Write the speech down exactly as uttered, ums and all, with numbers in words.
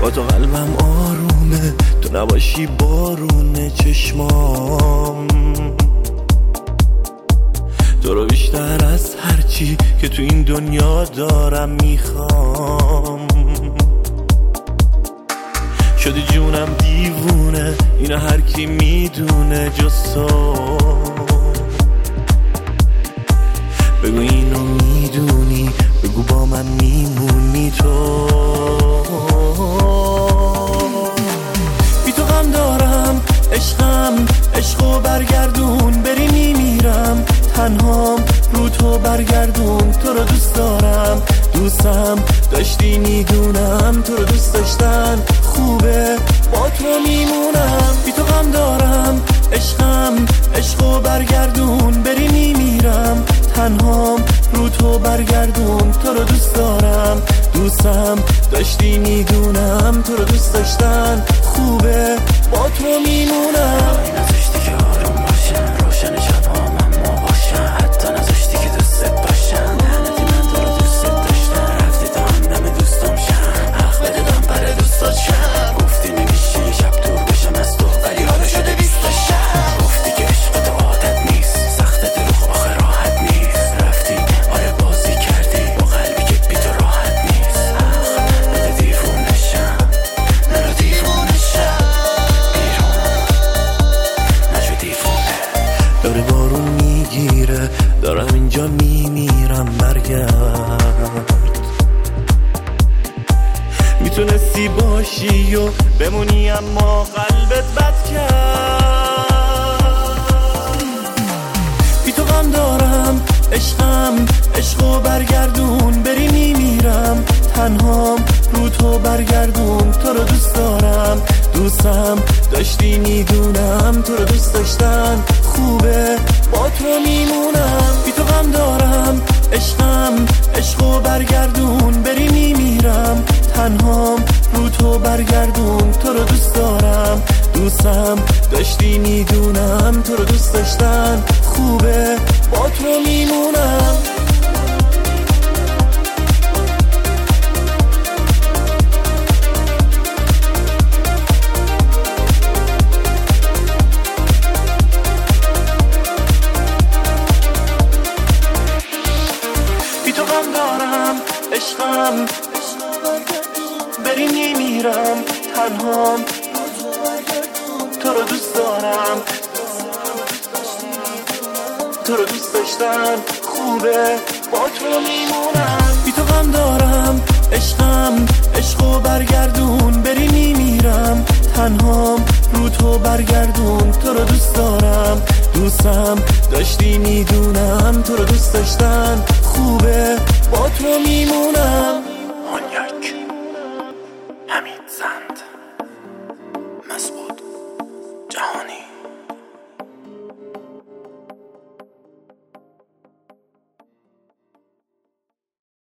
با تو قلبم آرومه، تو نباشی بارونه چشمام. تو رو بیشتر از هرچی که تو این دنیا دارم میخوام. شدی جونم دیوونه، اینو هر کی میدونه جز تو. بگو اینو میدونی، بگو با من میمونی تو. بی تو غم دارم عشقم، عشقو برگردون، بری میمیرم تنهام رو تو برگردون. تو رو دوست دارم، دوستم داشتی میدونم، تو رو دوست داشتن خوبه، با تو میمونم. بی تو غم دارم عشقم، عشقو برگردون، بری میمیرم تنهام رو تو برگردون. تو رو دوست دارم، دوستم داشتی میدونم، تو رو دوست داشتن خوبه، با تو میمونم. نذاشتی که آروم باشم، روشن شبام اما باشم، حتی نذاشتی که دوست باشم. لعنتی من تو رو دوست داشتم، رفتی تا همدم دوستم شم، حق بده دم پر دوستات شم. گفتی نمیشه شب دور بشم از تو، ولی حالا شده بیست شب. گفتی که عشق تو عادت نیست، سخت دروغ آخه راحت نیست. رفتی آره بازی کردی با قلبی که بی تو راحت نیست. حق بده دیوونه شم، نرو دیوونه شم، بیرون نشو دیوونه. داره بارون میگیره، دارم اینجا میمیرم، برگرد. میتونستی باشی و بمونی اما قلبت بد کرد. بی تو غم دارم عشقم، عشقو برگردون، بری میمیرم تنهام رو تو برگردون. تو رو دوست دارم، دوستم داشتی میدونم، تو رو دوست داشتن خوبه، با تو میمونم. بی تو غم دارم عشقم، عشقو برگردون، بری میمیرم تنهام رو تو برگردون. تو رو دوست دارم، دوستم داشتی میدونم، تو رو دوست داشتن خوبه، با تو میمونم. بی تو غم دارم عشقم، بری میمیرم تنهام، تو رو دوست دارم، تو رو دوست داشتن خوبه، با تو میمونم. بی تو غم دارم عشقم، عشقو برگردون، بری میمیرم تنهام رو تو برگردون. تو رو دوست دارم، دوستم داشتی میدونم، تو رو دوست داشتن خوبه، با تو میمونم. هونیاک حمید زند.